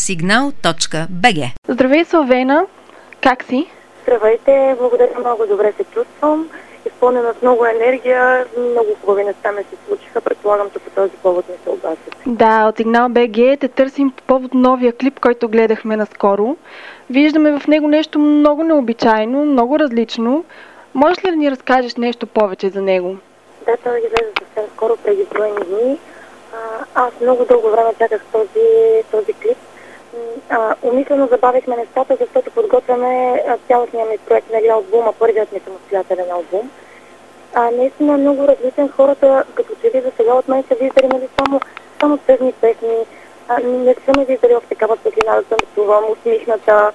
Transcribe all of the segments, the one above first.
signal.bg. Здравей, Славена! Как си? Здравейте, благодаря, много добре се чувствам. Изпълнена с много енергия, много хубави неща ми се случиха. Предполагам, че по този повод не се обаждате. Да, от Сигнал БГ те търсим по повод новия клип, който гледахме наскоро. Виждаме в него нещо много необичайно, много различно. Можеш ли да ни разкажеш нещо повече за него? Да, той излезе съвсем скоро, преди броени дни. Аз много дълго време чаках този клип. Умишлено забавихме нещата, защото подготвяме цялостния ми проект, нали, албума, първият ми самостоятелен албум. Наистина много различен. Хората, като че ли за сега от мен са виждали, нали, само тъжни песни. Не са ме виждали в такава светлина, да танцувам, усмихната.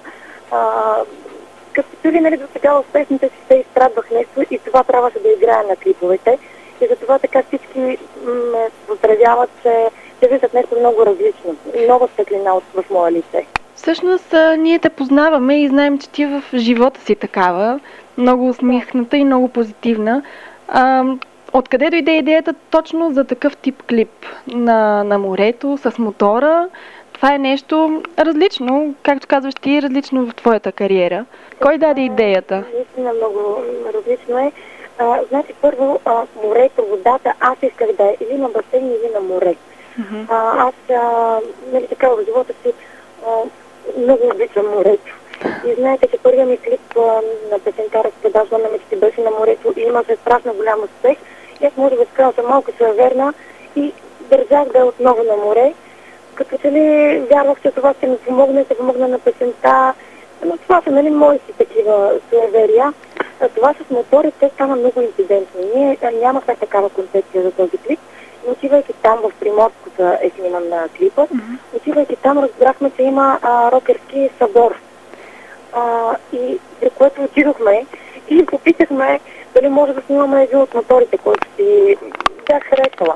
Като че ли, нали, до сега в песните си се изстрадвах нещо и това трябваше да играе на клиповете. И затова така всички ме поздравяват, че виждат нещо много различно. Нова светлина в моя лице. Всъщност, ние те познаваме и знаем, че ти в живота си такава, много усмихната и много позитивна. Откъде дойде идеята точно за такъв тип клип? На морето, с мотора? Това е нещо различно, както казваш ти, различно в твоята кариера. Кой даде идеята? Наистина много различно е. Значи първо, морето, водата, аз исках да е или на басейн, или на море. Аз, нали така, в живота си много обичам морето. И знаете, че първият ми клип на песента "Разпродажба на мечти" беше на морето и имаше страшно голям успех. И аз може да скажа, съм малко суеверна и държах да е отново на море. Като че ли вярвах, че това ще ми помогне, ще помогна на песента. Но това са, нали, мои си такива суеверия. Това с моторите стана много инцидентно. Ние нямахме такава концепция за този клип. Отивайки там в Приморското е сниман на клипа, отивайки там разбрахме, че има рокерски събор. И при което отидохме и попитахме дали може да снимаме един от моторите, който си бях харесала.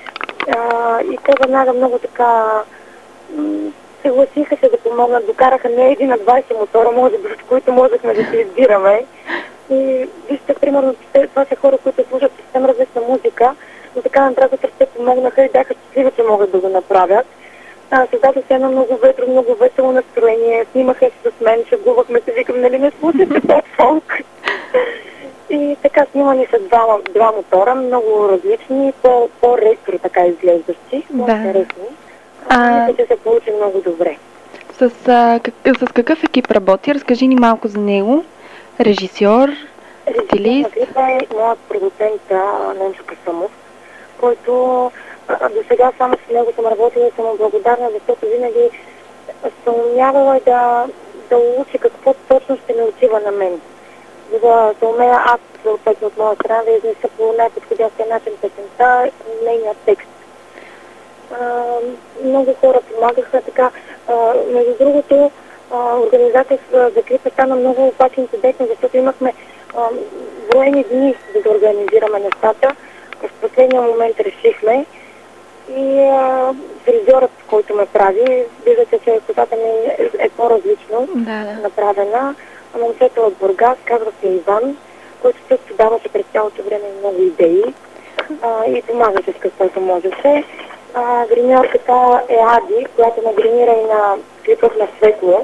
И те веднага много така съгласиха се да помогнат, докараха не един, а 20 мотора, може би, с които можехме да се избираме. И вижте, примерно, това са хора, които слушат съвсем различна музика, но така на драгата те помогнаха и бяха щастливи, че могат да го направят. Създадох се едно много ветро, много весело настроение, снимаха се с мен, шегувахме се, викам, нали не слушате поп-фолк. И така снимани са два мотора, много различни, по-ретро така изглеждащи, по-интересни. Мисля, че се получи много добре. С какъв екип работи? Разкажи ни малко за него. Режисьор, стилист? Режисьор е моят продуцент Ненчо Касамов, който до сега само с него съм работила и съм благодарна, защото винаги съм умявала да учи какво точно ще ме отива на мен. За да се умея аз, съответно от моя страна, да изнеса по най-подходящия начин песента и нейния текст. Много хора помагаха така. Между другото, организацията за клипа стана много обаче инцидентно, защото имахме броени дни за да организираме нещата. В последния момент решихме и фризьорът, който ме прави, виждате, че косата ми е по-различно направена. Момчето от Бургас, казва се Иван, който също даваше през цялото време много идеи и помагаше с каквото можеше. Гримьорката е Ади, която ме гримира и на клипът на Светло,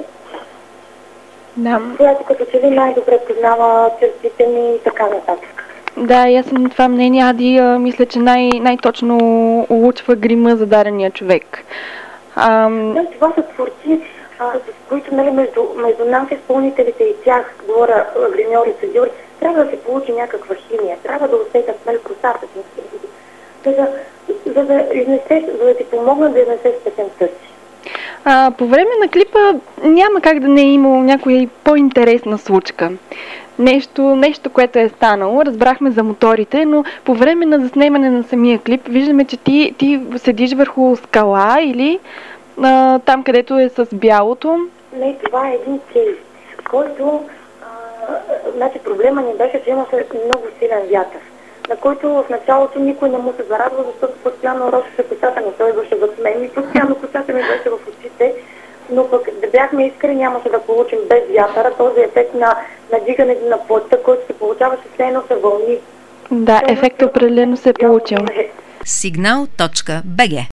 която като че ли най-добре познава чертите ми и така нататък. Да, и аз съм на това мнение. Ади мисля, че най-точно улучва грима за дадения човек. Това са творци, с които, нали, между нас, изпълнителите и тях, говоря гримьори и съдиори, трябва да се получи някаква химия, трябва да усетят, нали, косата си, за да ти помогнат да изнесеш песента си. По време на клипа няма как да не е имало някоя по-интересна случка. Нещо, което е станало. Разбрахме за моторите, но по време на заснемане на самия клип виждаме, че ти седиш върху скала или там, където е с бялото. Не, това е един кейс, който значи проблема ни беше, че имаше много силен вятър, на който в началото никой не му се зарадва, защото постоянно росеше косата ми, той беше в мен и постоянно косата ми беше в очите, но пък да бяхме искрени, нямаше да получим без вятъра този ефект на надигането на плътта, който се получаваше все едно се вълни. Да, ефектът определено се е получил. Signal.bg